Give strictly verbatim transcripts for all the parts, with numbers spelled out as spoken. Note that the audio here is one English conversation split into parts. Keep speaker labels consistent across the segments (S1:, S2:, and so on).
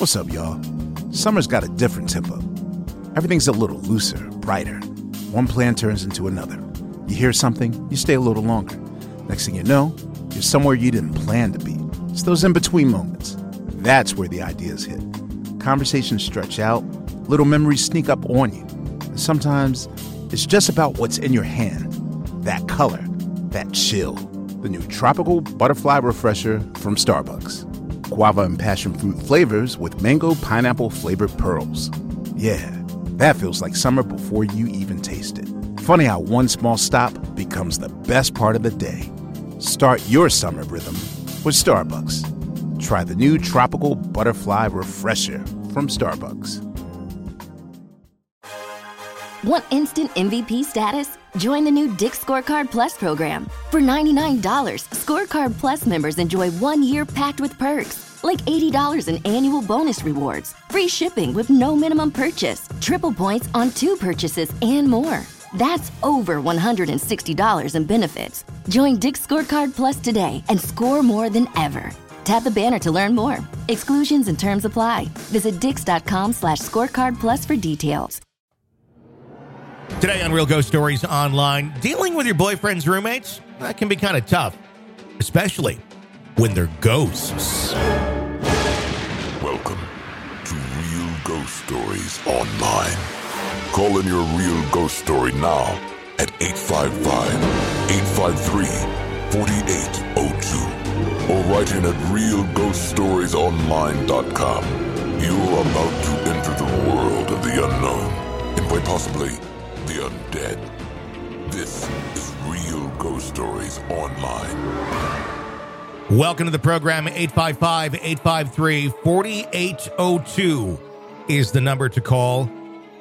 S1: What's up, y'all? Summer's got a different tempo. Everything's a little looser, brighter. One plan turns into another. You hear something, you stay a little longer. Next thing you know, you're somewhere you didn't plan to be. It's those in-between moments. That's where the ideas hit. Conversations stretch out, little memories sneak up on you. And sometimes it's just about what's in your hand. That color, that chill. The new Tropical Butterfly Refresher from Starbucks. Guava and passion fruit flavors with mango pineapple flavored pearls. Yeah, that feels like summer before you even taste it. Funny how one small stop becomes the best part of the day. Start your summer rhythm with Starbucks. Try the new Tropical Butterfly Refresher from Starbucks.
S2: Want instant M V P status? Join the new Dick's Scorecard Plus program. For ninety-nine dollars, Scorecard Plus members enjoy one year packed with perks, like eighty dollars in annual bonus rewards, free shipping with no minimum purchase, triple points on two purchases, and more. That's over one hundred sixty dollars in benefits. Join Dick's Scorecard Plus today and score more than ever. Tap the banner to learn more. Exclusions and terms apply. Visit dix.com slash scorecard plus for details.
S3: Today on Real Ghost Stories Online, dealing with your boyfriend's roommates, that can be kind of tough, especially when they're ghosts.
S4: Welcome to Real Ghost Stories Online. Call in your real ghost story now at eight five five, eight five three, four eight zero two or write in at real ghost stories online dot com. You're about to enter the world of the unknown and quite possibly the undead. This is Real Ghost Stories Online.
S3: Welcome to the program. eight five five, eight five three, four eight zero two is the number to call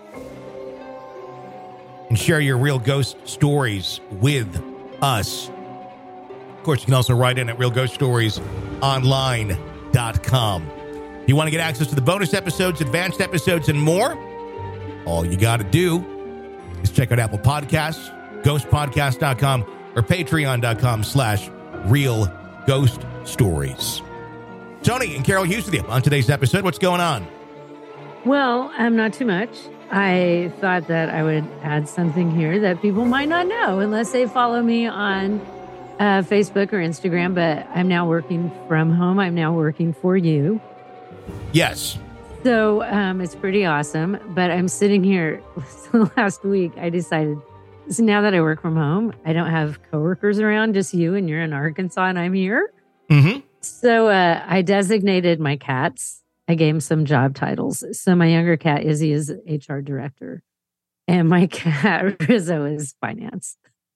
S3: and share your real ghost stories with us. Of course, you can also write in at real ghost stories online dot com. If you want to get access to the bonus episodes, advanced episodes, and more, all you got to do is check out Apple Podcasts, ghost podcast dot com, or patreon dot com slash real ghost stories. Tony and Carol Hughes with you on today's episode. What's going on?
S5: Well, um, not too much. I thought that I would add something here that people might not know unless they follow me on uh, Facebook or Instagram, but I'm now working from home. I'm now working for you.
S3: Yes.
S5: So um, it's pretty awesome, but I'm sitting here last week. I decided, so now that I work from home, I don't have coworkers around, just you, and you're in Arkansas and I'm here.
S3: Mm-hmm.
S5: So uh, I designated my cats. I gave them some job titles. So my younger cat, Izzy, is H R director, and my cat, Rizzo, is finance.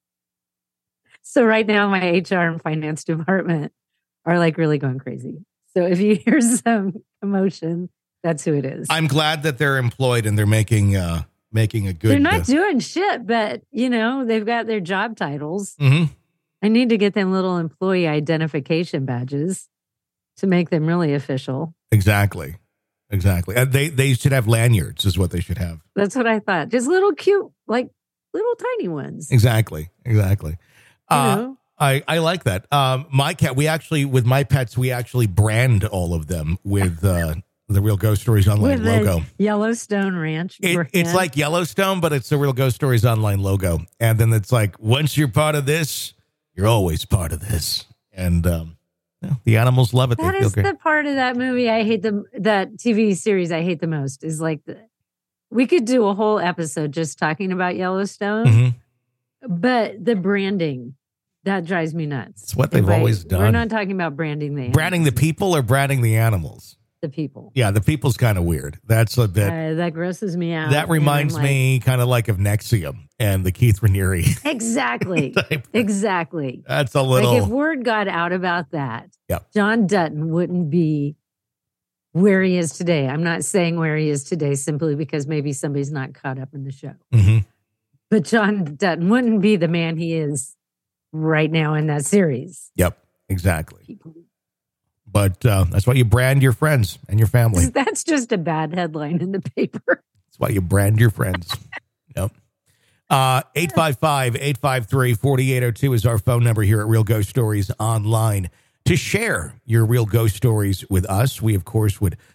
S5: So right now, my H R and finance department are like really going crazy. So if you hear some commotion, that's who it is.
S3: I'm glad that they're employed and they're making uh, making a good...
S5: They're not
S3: uh,
S5: doing shit, but, you know, they've got their job titles.
S3: Mm-hmm.
S5: I need to get them little employee identification badges to make them really official.
S3: Exactly. Exactly. Uh, they they should have lanyards is what they should have.
S5: That's what I thought. Just little cute, like little tiny ones.
S3: Exactly. Exactly.
S5: You
S3: Uh,
S5: know?
S3: I, I like that. Um, my cat, we actually, with my pets, we actually brand all of them with uh, the Real Ghost Stories Online
S5: With
S3: logo.
S5: the Yellowstone Ranch.
S3: It,
S5: brand.
S3: it's like Yellowstone, but it's the Real Ghost Stories Online logo. And then it's like, once you're part of this, you're always part of this. And um, yeah, the animals love it.
S5: That
S3: they feel
S5: is
S3: great.
S5: the part of that movie I hate the that T V series I hate the most is like the, we could do a whole episode just talking about Yellowstone,
S3: Mm-hmm.
S5: but the branding that drives me nuts.
S3: It's what they've
S5: If I-
S3: always done.
S5: We're not talking about branding the
S3: Branding the
S5: animals,
S3: people or branding the animals?
S5: the people.
S3: Yeah, the people's kind of weird. That's a bit.
S5: Uh, that grosses me out.
S3: that
S5: and
S3: reminds
S5: I'm like,
S3: me kind of like of Nexium and the Keith Raniere.
S5: exactly,
S3: type.
S5: exactly.
S3: That's a little.
S5: Like if word got out about that,
S3: Yep.
S5: John Dutton wouldn't be where he is today. I'm not saying where he is today simply because maybe somebody's not caught up in the show.
S3: Mhm.
S5: But John Dutton wouldn't be the man he is right now in that series.
S3: Yep, exactly. But uh, that's why you brand your friends and your family.
S5: That's just a bad headline in the paper.
S3: That's why you brand your friends. Yep. Uh, eight five five, eight five three, four eight zero two is our phone number here at Real Ghost Stories Online. To share your real ghost stories with us, we, of course, would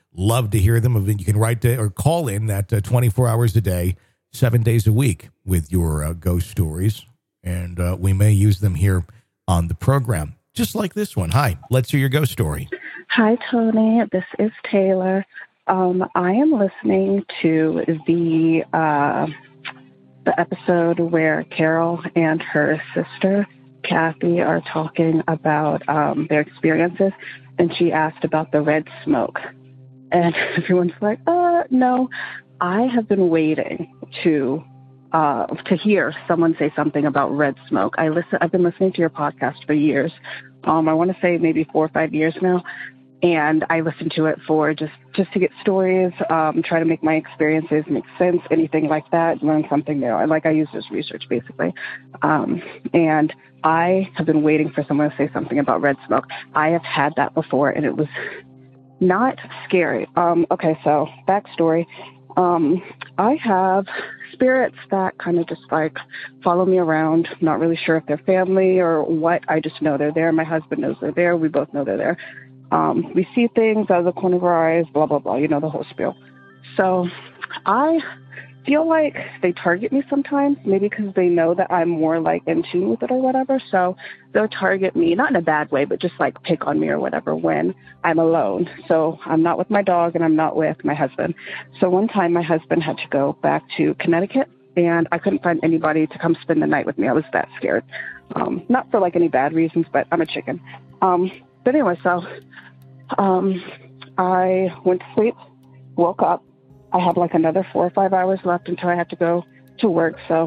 S3: love to hear them. You can write to, or call in at uh, twenty-four hours a day, seven days a week with your uh, ghost stories, and uh, we may use them here on the program, just like this one. Hi, let's hear your ghost story.
S6: Hi, Tony. This is Taylor. Um, I am listening to the uh, the episode where Carol and her sister Kathy are talking about um, their experiences, and she asked about the red smoke. And everyone's like, uh, no, I have been waiting to uh, to hear someone say something about red smoke. I listen. I've been listening to your podcast for years. Um, I want to say maybe four or five years now. And I listen to it for just, just to get stories, um, try to make my experiences make sense, anything like that, learn something new. I like I use it as research, basically. Um, and I have been waiting for someone to say something about red smoke. I have had that before, and it was not scary. Um, okay, so backstory. Um, I have spirits that kind of just like follow me around. Not really sure if they're family or what. I just know they're there. My husband knows they're there. We both know they're there. Um, we see things out of the corner of our eyes, blah, blah, blah, you know, the whole spiel. So I feel like they target me sometimes, maybe because they know that I'm more like in tune with it or whatever. So they'll target me, not in a bad way, but just like pick on me or whatever when I'm alone. So I'm not with my dog and I'm not with my husband. So one time my husband had to go back to Connecticut and I couldn't find anybody to come spend the night with me. I was that scared. Um, not for like any bad reasons, but I'm a chicken. Um, but anyway, so um, I went to sleep, woke up. I had like another four or five hours left until I had to go to work. So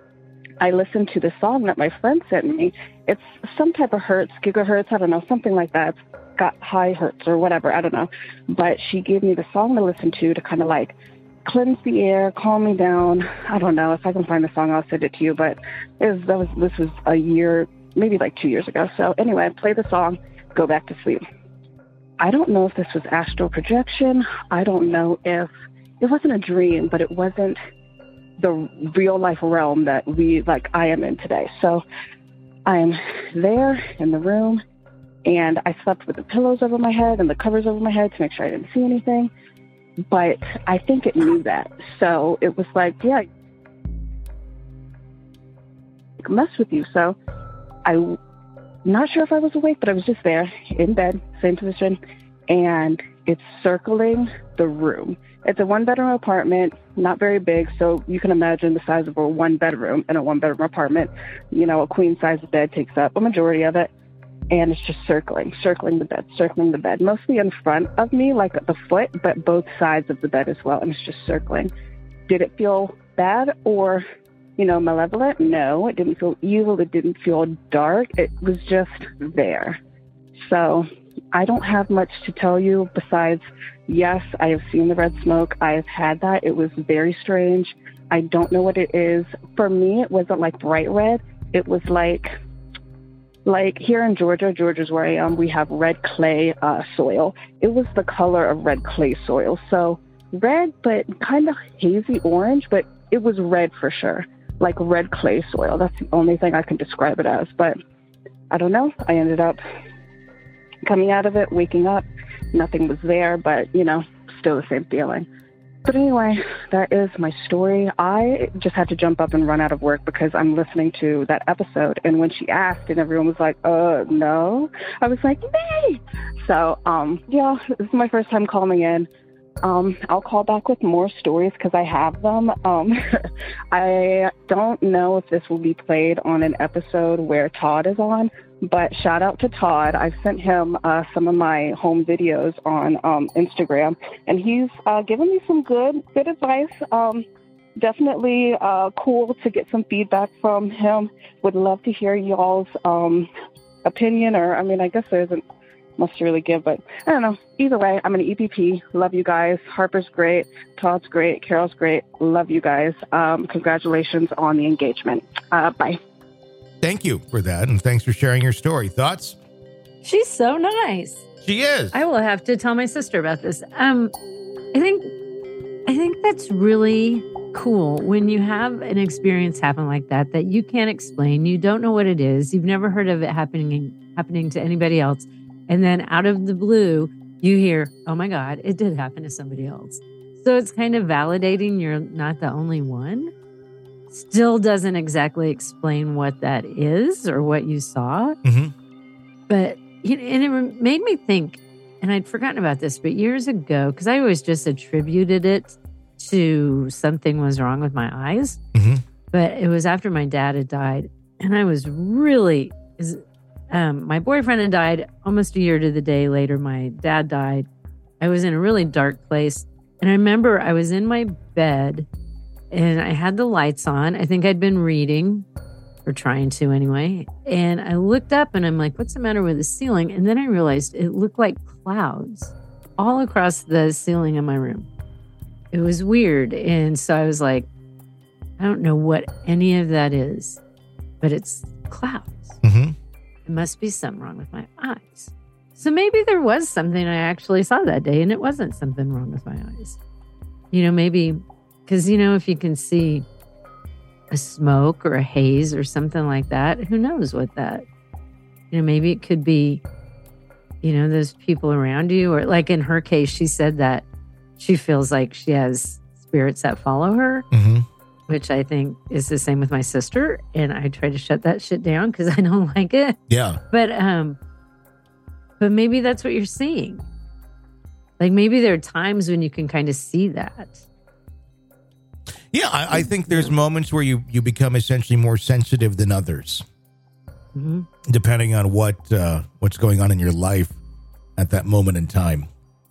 S6: I listened to the song that my friend sent me. It's some type of hertz, gigahertz, I don't know, something like that. It's got high hertz or whatever, I don't know. But she gave me the song to listen to to kind of like cleanse the air, calm me down. I don't know. If I can find the song, I'll send it to you. But it was, that was this was a year, maybe like two years ago. So anyway, I played the song, go back to sleep. I don't know if this was astral projection. I don't know if it wasn't a dream, but it wasn't the real life realm that we, like I am in today. So I am there in the room and I slept with the pillows over my head and the covers over my head to make sure I didn't see anything. But I think it knew that. So it was like, yeah, mess with you. So I not sure if I was awake, but I was just there in bed, same position, and it's circling the room. It's a one-bedroom apartment, not very big, so you can imagine the size of a one-bedroom in a one-bedroom apartment. You know, a queen-size bed takes up a majority of it, and it's just circling, circling the bed, circling the bed, mostly in front of me, like at the foot, but both sides of the bed as well, and it's just circling. Did it feel bad or, you know, malevolent? No, it didn't feel evil. It didn't feel dark. It was just there. So I don't have much to tell you besides, yes, I have seen the red smoke. I have had that. It was very strange. I don't know what it is. For me, it wasn't like bright red. It was like, like here in Georgia, Georgia's where I am, we have red clay uh, soil. It was the color of red clay soil. So red, but kind of hazy orange, but it was red for sure. Like red clay soil. That's the only thing I can describe it as. But I don't know. I ended up coming out of it, waking up. Nothing was there, but, you know, still the same feeling. But anyway, that is my story. I just had to jump up and run out of work because I'm listening to that episode. And when she asked and everyone was like, uh, no, I was like, nay. So, um, yeah, this is my first time calling in. Um, I'll call back with more stories because I have them. Um, I don't know if this will be played on an episode where Todd is on, but shout out to Todd. I've sent him uh, some of my home videos on um, Instagram, and he's uh, given me some good, good advice. Um, definitely uh, cool to get some feedback from him. Would love to hear y'all's um, opinion, or I mean, I guess there isn't much to really give, but I don't know. Either way, I'm an E P P. Love you guys. Harper's great. Todd's great. Carol's great. Love you guys. Um, congratulations on the engagement. Uh, bye.
S3: Thank you for that, and thanks for sharing your story. Thoughts?
S5: She's so nice.
S3: She is.
S5: I will have to tell my sister about this. Um, I think, I think that's really cool when you have an experience happen like that that you can't explain. You don't know what it is. You've never heard of it happening happening to anybody else. And then out of the blue, you hear, oh my God, it did happen to somebody else. So it's kind of validating you're not the only one. Still doesn't exactly explain what that is or what you saw.
S3: Mm-hmm.
S5: But, you know, and it made me think, and I'd forgotten about this, but years ago, because I always just attributed it to something was wrong with my eyes.
S3: Mm-hmm.
S5: But it was after my dad had died. And I was really, um, my boyfriend had died almost a year to the day later. My dad died. I was in a really dark place. And I remember I was in my bed and I had the lights on. I think I'd been reading or trying to anyway. And I looked up and I'm like, what's the matter with the ceiling? And then I realized it looked like clouds all across the ceiling of my room. It was weird. And so I was like, I don't know what any of that is, but it's clouds.
S3: Mm-hmm.
S5: It must be something wrong with my eyes. So maybe there was something I actually saw that day and it wasn't something wrong with my eyes. You know, maybe because, you know, if you can see a smoke or a haze or something like that, who knows what that, you know, maybe it could be, you know, those people around you, or like in her case, she said that she feels like she has spirits that follow her,
S3: mm-hmm.
S5: which I think is the same with my sister. And I try to shut that shit down because I don't like it.
S3: Yeah.
S5: But, um, but maybe that's what you're seeing. Like maybe there are times when you can kind of see that.
S3: Yeah, I, I think there's moments where you, you become essentially more sensitive than others,
S5: Mm-hmm.
S3: depending on what uh, what's going on in your life at that moment in time.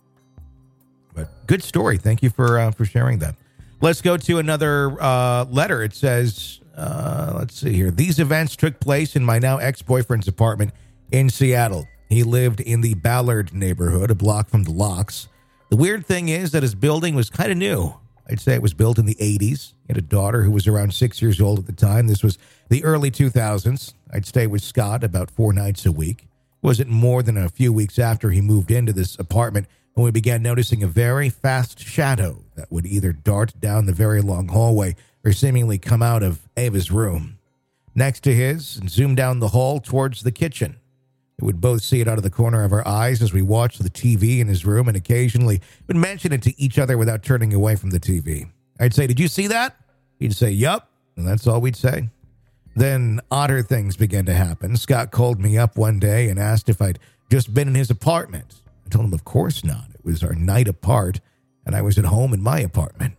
S3: But good story. Thank you for uh, for sharing that. Let's go to another uh, letter. It says, uh, let's see here. These events took place in my now ex-boyfriend's apartment in Seattle. He lived in the Ballard neighborhood, a block from the Locks. The weird thing is that his building was kind of new. I'd say it was built in the eighties. He had a daughter who was around six years old at the time. This was the early two thousands. I'd stay with Scott about four nights a week. It wasn't more than a few weeks after he moved into this apartment when we began noticing a very fast shadow that would either dart down the very long hallway or seemingly come out of Ava's room next to his and zoom down the hall towards the kitchen. We would both see it out of the corner of our eyes as we watched the T V in his room and occasionally would mention it to each other without turning away from the T V. I'd say, "Did you see that?" He'd say, "Yup," and that's all we'd say. Then odder things began to happen. Scott called me up one day and asked if I'd just been in his apartment. I told him, of course not. It was our night apart, and I was at home in my apartment.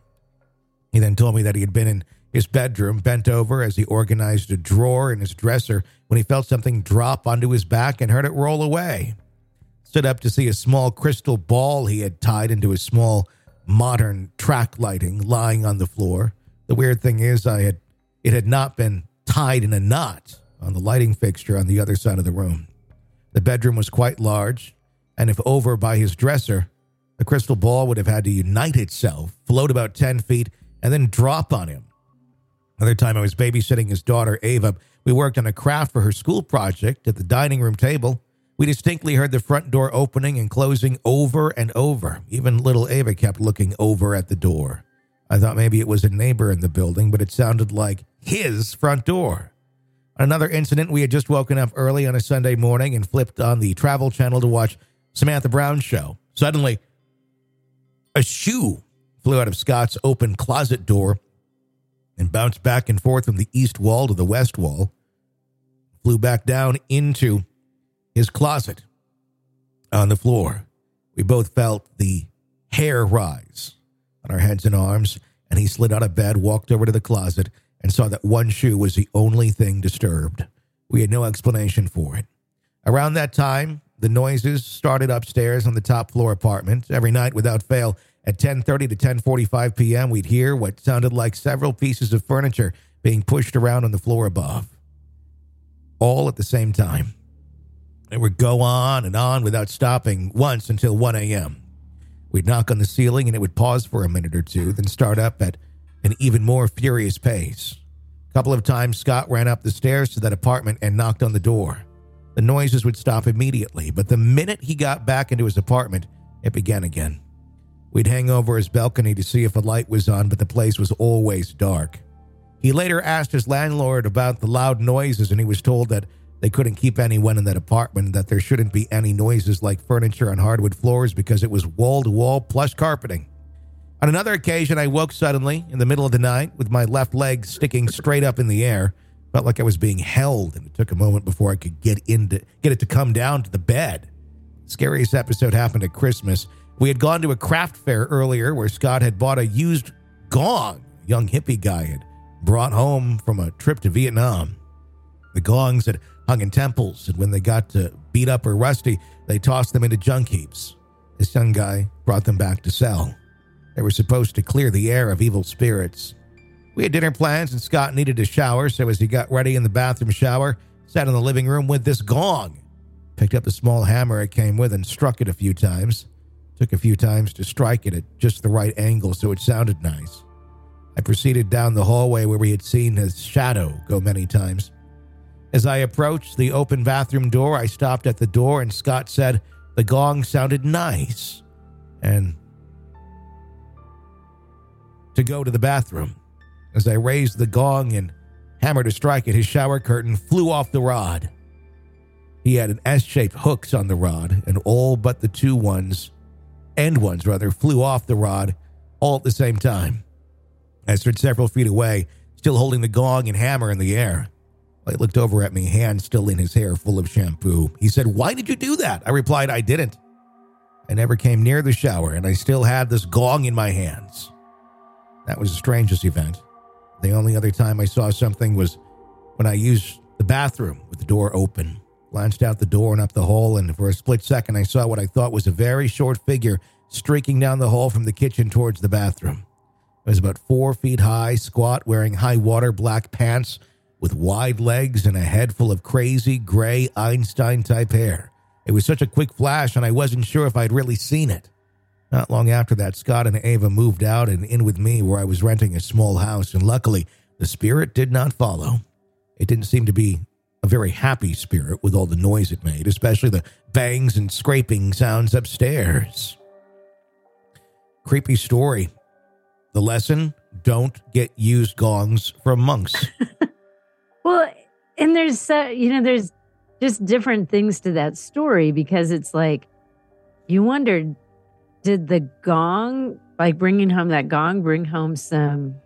S3: He then told me that he had been in his bedroom, bent over as he organized a drawer in his dresser when he felt something drop onto his back and heard it roll away. Stood up to see a small crystal ball he had tied into his small modern track lighting lying on the floor. The weird thing is I had it had not been tied in a knot on the lighting fixture on the other side of the room. The bedroom was quite large, and if over by his dresser, the crystal ball would have had to unite itself, float about ten feet, and then drop on him. Another time I was babysitting his daughter, Ava. We worked on a craft for her school project at the dining room table. We distinctly heard the front door opening and closing over and over. Even little Ava kept looking over at the door. I thought maybe it was a neighbor in the building, but it sounded like his front door. On another incident, we had just woken up early on a Sunday morning and flipped on the Travel Channel to watch Samantha Brown's show. Suddenly, a shoe flew out of Scott's open closet door and bounced back and forth from the east wall to the west wall, flew back down into his closet on the floor. We both felt the hair rise on our heads and arms, and he slid out of bed, walked over to the closet, and saw that one shoe was the only thing disturbed. We had no explanation for it. Around that time, the noises started upstairs on the top floor apartment. Every night, without fail, at ten thirty to ten forty-five p.m., we'd hear what sounded like several pieces of furniture being pushed around on the floor above, all at the same time. It would go on and on without stopping once until one a.m. We'd knock on the ceiling, and it would pause for a minute or two, then start up at an even more furious pace. A couple of times, Scott ran up the stairs to that apartment and knocked on the door. The noises would stop immediately, but the minute he got back into his apartment, it began again. We'd hang over his balcony to see if a light was on, but the place was always dark. He later asked his landlord about the loud noises, and he was told that they couldn't keep anyone in that apartment, that there shouldn't be any noises like furniture on hardwood floors because it was wall-to-wall plush carpeting. On another occasion, I woke suddenly in the middle of the night with my left leg sticking straight up in the air. Felt like I was being held, and it took a moment before I could get into get it to come down to the bed. Scariest episode happened at Christmas. We had gone to a craft fair earlier where Scott had bought a used gong a young hippie guy had brought home from a trip to Vietnam. The gongs had hung in temples, and when they got to beat up or rusty, they tossed them into junk heaps. This young guy brought them back to sell. They were supposed to clear the air of evil spirits. We had dinner plans, and Scott needed a shower, so as he got ready in the bathroom shower, sat in the living room with this gong. Picked up the small hammer it came with and struck it a few times. Took a few times to strike it at just the right angle so it sounded nice. I proceeded down the hallway where we had seen his shadow go many times. As I approached the open bathroom door, I stopped at the door, and Scott said the gong sounded nice and to go to the bathroom. As I raised the gong and hammered to strike it, his shower curtain flew off the rod. He had an S-shaped hooks on the rod, and all but the two ones, end ones rather, flew off the rod all at the same time. I stood several feet away, still holding the gong and hammer in the air. He looked over at me, hand still in his hair full of shampoo. He said, "Why did you do that?" I replied, "I didn't. I never came near the shower, and I still had this gong in my hands." That was the strangest event. The only other time I saw something was when I used the bathroom with the door open. Glanced out the door and up the hall, and for a split second I saw what I thought was a very short figure streaking down the hall from the kitchen towards the bathroom. It was about four feet high, squat, wearing high-water black pants with wide legs and a head full of crazy, gray, Einstein-type hair. It was such a quick flash, and I wasn't sure if I'd really seen it. Not long after that, Scott and Ava moved out and in with me where I was renting a small house, and luckily, the spirit did not follow. It didn't seem to be a very happy spirit with all the noise it made, especially the bangs and scraping sounds upstairs. Creepy story. The lesson, don't get used gongs from monks.
S5: Well, and there's, uh, you know, there's just different things to that story because it's like, you wondered, did the gong, like bringing home that gong, bring home some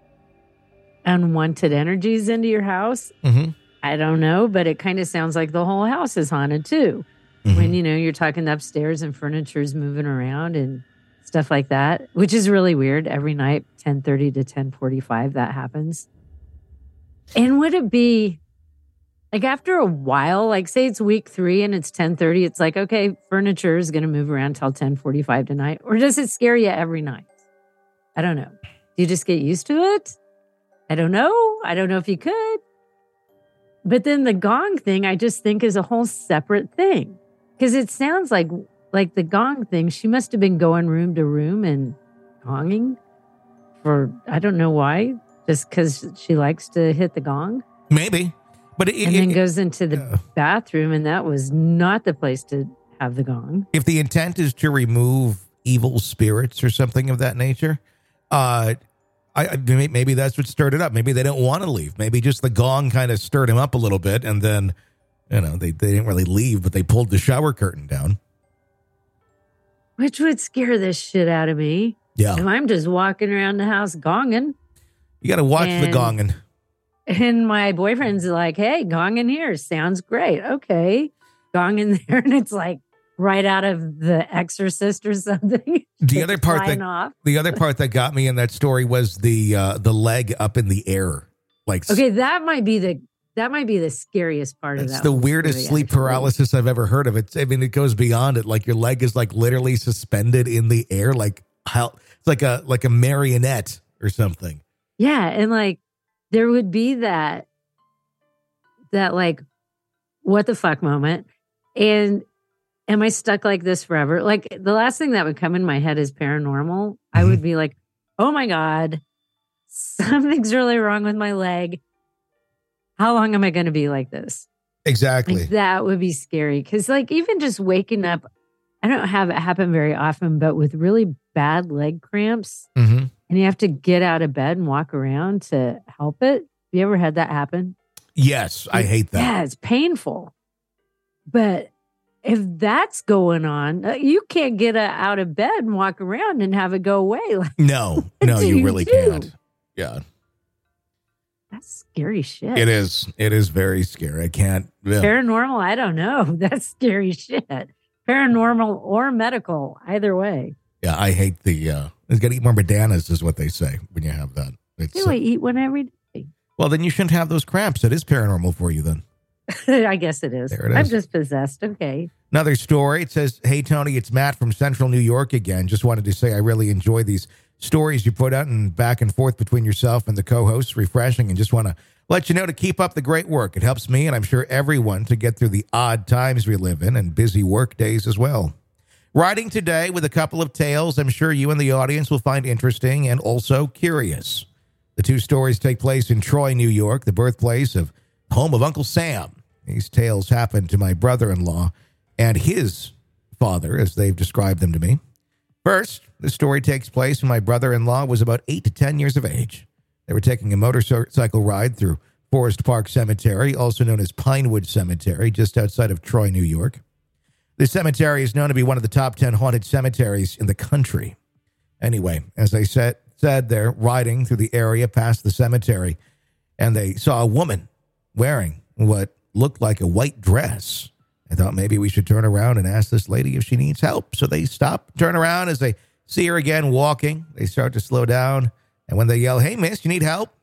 S5: unwanted energies into your house?
S3: Mm-hmm.
S5: I don't know, but it kind of sounds like the whole house is haunted too. Mm-hmm. When, you know, you're talking upstairs and furniture's moving around and stuff like that, which is really weird. Every night, ten thirty to ten forty-five, that happens. And would it be like after a while, like say it's week three and it's ten thirty, it's like, okay, furniture is going to move around till ten forty-five tonight. Or does it scare you every night? I don't know. Do you just get used to it? I don't know. I don't know if you could. But then the gong thing, I just think is a whole separate thing. Because it sounds like, like the gong thing, she must have been going room to room and gonging for, I don't know why, just because she likes to hit the gong.
S3: Maybe. But it,
S5: and
S3: it,
S5: then
S3: it,
S5: goes into the
S3: uh,
S5: bathroom, and that was not the place to have the gong.
S3: If the intent is to remove evil spirits or something of that nature, uh, I, I maybe that's what stirred it up. Maybe they don't want to leave. Maybe just the gong kind of stirred him up a little bit, and then, you know, they, they didn't really leave, but they pulled the shower curtain down.
S5: Which would scare the shit out of me.
S3: Yeah.
S5: If I'm just walking around the house gonging.
S3: You got to watch
S5: and,
S3: the gonging.
S5: And my boyfriend's like, hey, gong in here. Sounds great. Okay. Gong in there. And it's like right out of The Exorcist or something.
S3: The other part that
S5: off.
S3: the other part that got me in that story was the uh, the leg up in the air. Like,
S5: okay, that might be the that might be the scariest part of that.
S3: It's the weirdest
S5: story,
S3: sleep
S5: actually.
S3: paralysis I've ever heard of. It's I mean, it goes beyond it. Like your leg is like literally suspended in the air, like how it's like a like a marionette or something.
S5: Yeah, and like there would be that that like what the fuck moment. And am I stuck like this forever? Like the last thing that would come in my head is paranormal. Mm-hmm. I would be like, oh my God, something's really wrong with my leg. How long am I going to be like this?
S3: Exactly.
S5: Like, that would be scary. Because like even just waking up, I don't have it happen very often, but with really bad leg cramps,
S3: mm-hmm.
S5: and you have to get out of bed and walk around to help it. Have you ever had that happen?
S3: Yes, I hate that.
S5: Yeah, it's painful. But if that's going on, uh, you can't get uh, out of bed and walk around and have it go away. Like,
S3: No, no,
S5: do
S3: you
S5: you
S3: really
S5: do?
S3: can't. Yeah,
S5: that's scary shit.
S3: it is. It is very scary. I can't. Yeah.
S5: Paranormal, I don't know. That's scary shit. Paranormal or medical, either way.
S3: Yeah, I hate the. Uh, you got to eat more bananas, is what they say when you have that. It's,
S5: Do I eat one every day?
S3: well, then you shouldn't have those cramps. It is paranormal for you then.
S5: I guess it is.
S3: There it
S5: I'm
S3: is.
S5: just possessed. Okay.
S3: Another story. It says, "Hey Tony, it's Matt from Central New York again. Just wanted to say I really enjoy these stories you put out and back and forth between yourself and the co-hosts. Refreshing, and just want to let you know to keep up the great work. It helps me and I'm sure everyone to get through the odd times we live in and busy work days as well. Writing today with a couple of tales I'm sure you and the audience will find interesting and also curious. The two stories take place in Troy, New York, the birthplace of home of Uncle Sam. These tales happened to my brother-in-law and his father, as they've described them to me. First, the story takes place when my brother-in-law was about eight to ten years of age. They were taking a motorcycle ride through Forest Park Cemetery, also known as Pinewood Cemetery, just outside of Troy, New York. This cemetery is known to be one of the top ten haunted cemeteries in the country. Anyway, as I said, said they're riding through the area past the cemetery, and they saw a woman wearing what looked like a white dress. I thought maybe we should turn around and ask this lady if she needs help. So they stop, turn around. As they see her again walking, they start to slow down. And when they yell, "Hey, miss, you need help?"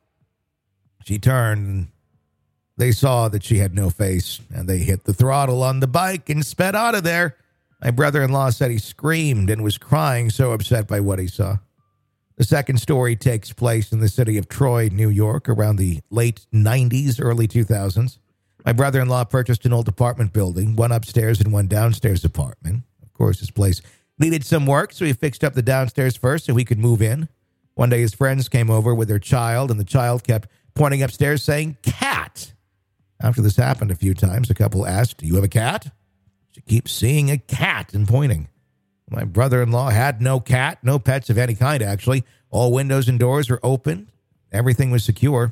S3: she turned, and they saw that she had no face, and they hit the throttle on the bike and sped out of there. My brother-in-law said he screamed and was crying, so upset by what he saw. The second story takes place in the city of Troy, New York, around the late nineties, early two thousands. My brother-in-law purchased an old apartment building, one upstairs and one downstairs apartment. Of course, this place needed some work, so he fixed up the downstairs first so he could move in. One day, his friends came over with their child, and the child kept pointing upstairs saying, "Cat." After this happened a few times, the couple asked, "Do you have a cat?" She keeps seeing a cat and pointing. My brother-in-law had no cat, no pets of any kind, actually. All windows and doors were open. Everything was secure.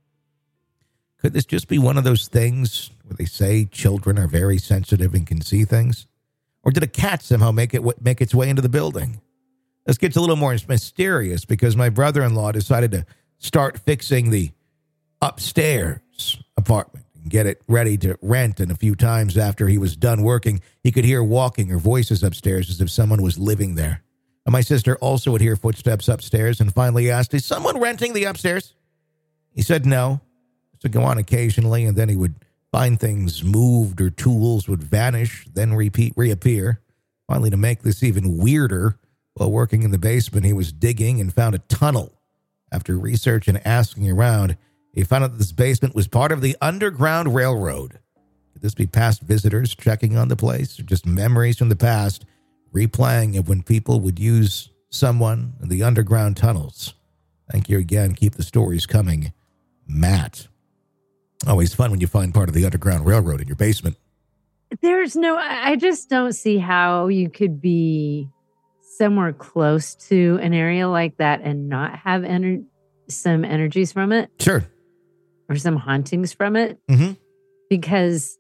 S3: Could this just be one of those things where they say children are very sensitive and can see things? Or did a cat somehow make it make its way into the building? This gets a little more mysterious because my brother-in-law decided to start fixing the upstairs apartment and get it ready to rent. And a few times after he was done working, he could hear walking or voices upstairs as if someone was living there. And my sister also would hear footsteps upstairs and finally asked, "Is someone renting the upstairs?" He said no. To go on occasionally, and then he would find things moved or tools would vanish, then repeat, reappear. Finally, to make this even weirder, while working in the basement, he was digging and found a tunnel. After research and asking around, he found out that this basement was part of the Underground Railroad. Could this be past visitors checking on the place, or just memories from the past, replaying of when people would use someone in the underground tunnels? Thank you again. Keep the stories coming. Matt. Always fun when you find part of the Underground Railroad in your basement.
S5: There's no, I just don't see how you could be somewhere close to an area like that and not have ener- some energies from it.
S3: Sure.
S5: Or some hauntings from it.
S3: Mm-hmm.
S5: Because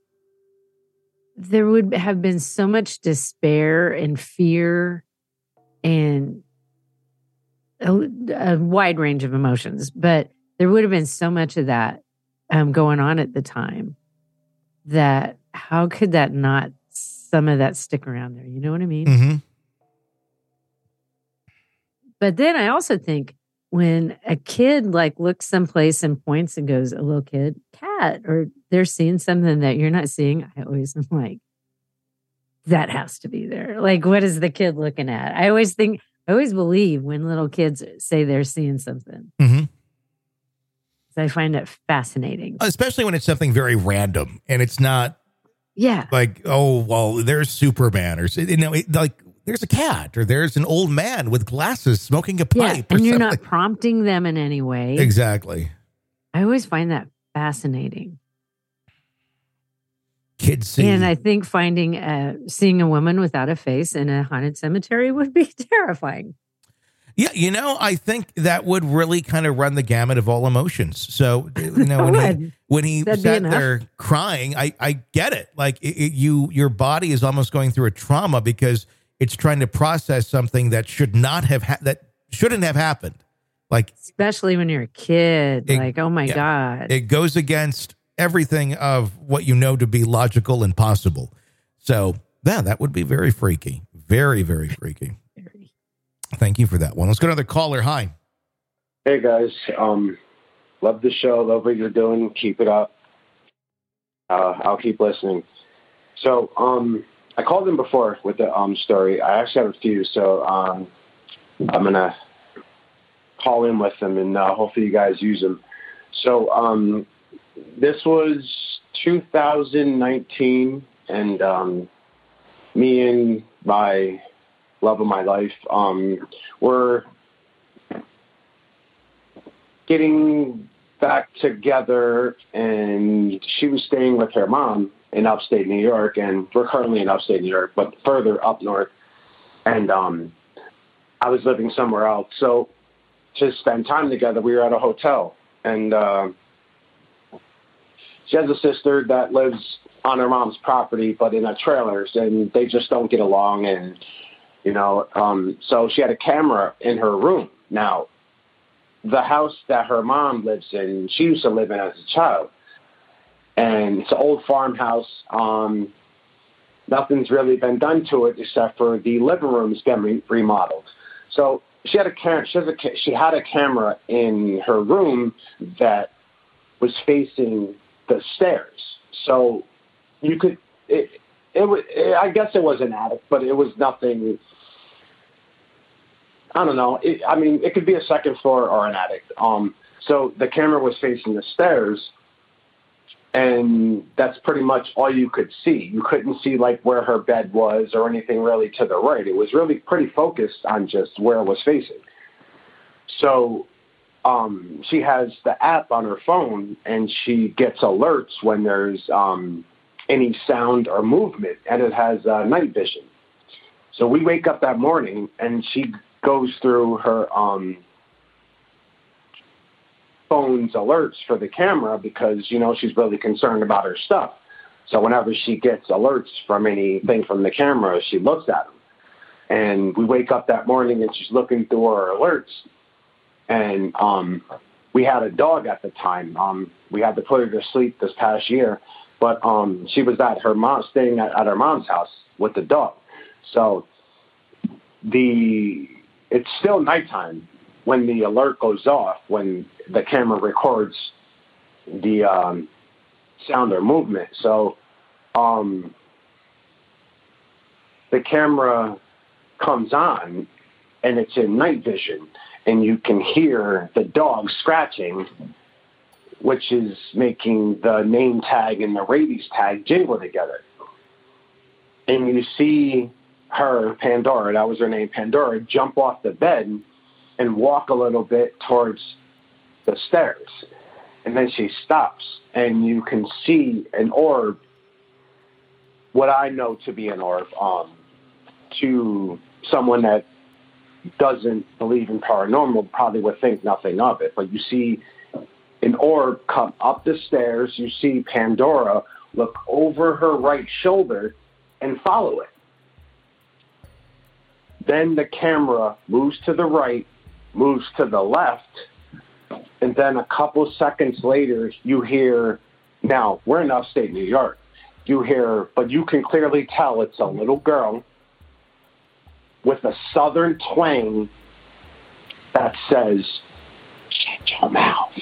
S5: there would have been so much despair and fear and a, a wide range of emotions. But there would have been so much of that um, going on at the time that how could that not, some of that stick around there? You know what I mean?
S3: Mm-hmm.
S5: But then I also think when a kid like looks someplace and points and goes, a little kid, cat, or they're seeing something that you're not seeing, I always am like, that has to be there. Like, what is the kid looking at? I always think, I always believe when little kids say they're seeing something.
S3: Mm-hmm.
S5: I find it fascinating.
S3: Especially when it's something very random and it's not
S5: yeah.
S3: like, oh, well, there's Superman or, you know, it, like there's a cat or there's an old man with glasses smoking a pipe.
S5: Yeah,
S3: or
S5: and you're
S3: something.
S5: not prompting them in any way.
S3: Exactly.
S5: I always find that fascinating.
S3: Kids see.
S5: And I think finding, uh, seeing a woman without a face in a haunted cemetery would be terrifying.
S3: Yeah, you know, I think that would really kind of run the gamut of all emotions. So, you know, when he, when he
S5: That'd be
S3: sat
S5: enough.
S3: there crying, I, I get it. Like it, it, you, your body is almost going through a trauma because it's trying to process something that should not have ha- that shouldn't have happened. Like,
S5: Especially when you're a kid.
S3: It-
S5: like, oh my
S3: yeah.
S5: God.
S3: it goes against everything of what you know to be logical and possible. So, yeah, that would be very freaky. Very, very freaky. Thank you for that one. Let's go to another caller. Hi.
S7: Hey guys, um, love the show. Love what you're doing. Keep it up. Uh, I'll keep listening. So, um, I called in before with the um story. I actually have a few, so um, I'm gonna call in with them, and uh, hopefully you guys use them. So, um, this was two thousand nineteen, and um, me and my love of my life, um, we're getting back together, and she was staying with her mom in upstate New York, and we're currently in upstate New York, but further up north. And um, I was living somewhere else. So to spend time together, we were at a hotel, and uh, she has a sister that lives on her mom's property, but in a trailers, and they just don't get along. And You know, um, so she had a camera in her room. Now, the house that her mom lives in, she used to live in as a child. And it's an old farmhouse. Um, nothing's really been done to it except for the living room's been re- remodeled. So she had a cam- she, has a ca- she had a camera in her room that was facing the stairs. So you could, it, it, was, I guess it was an attic, but it was nothing. I don't know. It, I mean, it could be a second floor or an attic. Um, so the camera was facing the stairs, and that's pretty much all you could see. You couldn't see like where her bed was or anything really to the right. It was really pretty focused on just where it was facing. So um, she has the app on her phone, and she gets alerts when there's um, any sound or movement, and it has uh, night vision. So we wake up that morning, and she goes through her um, phone's alerts for the camera because, you know, she's really concerned about her stuff. So whenever she gets alerts from anything from the camera, she looks at them. And we wake up that morning, and she's looking through her alerts. And um, we had a dog at the time. Um, we had to put her to sleep this past year. But um, she was at her mom, staying at, at her mom's house with the dog. So the it's still nighttime when the alert goes off, when the camera records the um, sound or movement. So um, the camera comes on, and it's in night vision, and you can hear the dog scratching, which is making the name tag and the rabies tag jingle together. And you see her, Pandora, that was her name, Pandora, jump off the bed and walk a little bit towards the stairs. And then she stops, and you can see an orb, what I know to be an orb, um, to someone that doesn't believe in paranormal probably would think nothing of it. But you see an orb come up the stairs. You see Pandora look over her right shoulder and follow it. Then the camera moves to the right, moves to the left, and then a couple seconds later, you hear, now, we're in upstate New York, you hear, but you can clearly tell it's a little girl with a southern twang that says, "Shut your mouth."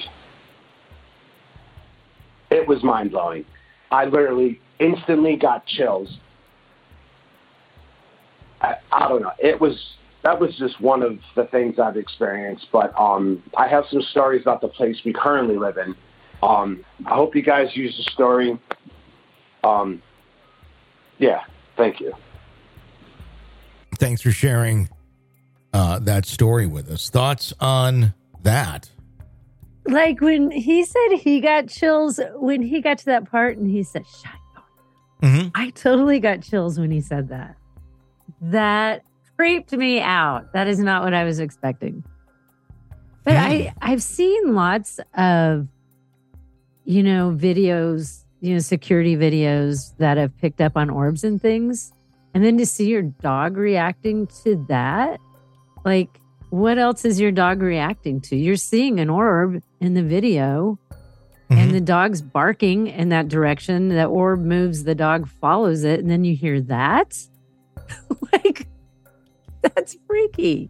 S7: It was mind-blowing. I literally instantly got chills. I, I don't know. It was, that was just one of the things I've experienced, but um, I have some stories about the place we currently live in. Um, I hope you guys use the story. Um, yeah, thank you.
S3: Thanks for sharing uh, that story with us. Thoughts on that?
S5: Like when he said he got chills when he got to that part and he said, "Shut up."
S3: Mm-hmm.
S5: I totally got chills when he said that. That creeped me out. That is not what I was expecting. But
S3: Hey.
S5: I, I've seen lots of, you know, videos, you know, security videos that have picked up on orbs and things. And then to see your dog reacting to that, like, what else is your dog reacting to? You're seeing an orb in the video.
S3: Mm-hmm.
S5: And the dog's barking in that direction. That orb moves, the dog follows it, and then you hear that? Like, that's freaky.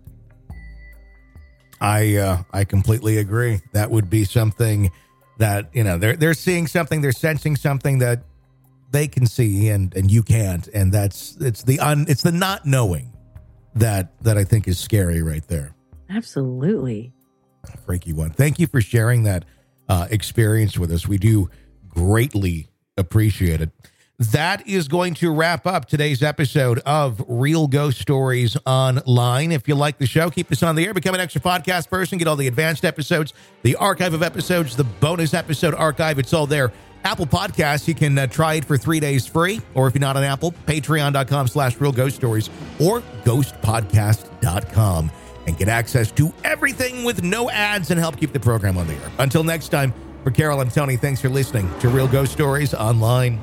S3: I uh, I completely agree. That would be something that, you know, they're they're seeing something, they're sensing something that they can see and and you can't, and that's it's the un it's the not knowing that that I think is scary right there.
S5: Absolutely.
S3: A freaky one. Thank you for sharing that uh, experience with us. We do greatly appreciate it. That is going to wrap up today's episode of Real Ghost Stories Online. If you like the show, keep this on the air. Become an extra podcast person. Get all the advanced episodes, the archive of episodes, the bonus episode archive. It's all there. Apple Podcasts, you can uh, try it for three days free. Or if you're not on Apple, patreon.com slash Real Ghost Stories or ghost podcast dot com. And get access to everything with no ads and help keep the program on the air. Until next time, for Carol and Tony, thanks for listening to Real Ghost Stories Online.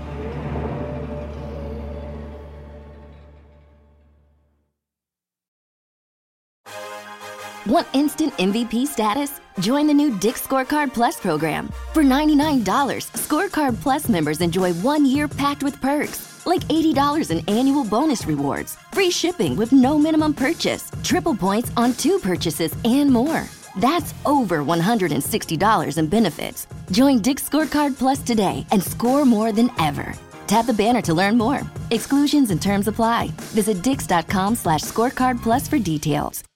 S2: Want instant M V P status? Join the new Dick's Scorecard Plus program. For ninety-nine dollars, Scorecard Plus members enjoy one year packed with perks, like eighty dollars in annual bonus rewards, free shipping with no minimum purchase, triple points on two purchases, and more. That's over one hundred sixty dollars in benefits. Join Dick's Scorecard Plus today and score more than ever. Tap the banner to learn more. Exclusions and terms apply. Visit dix.com slash scorecard plus for details.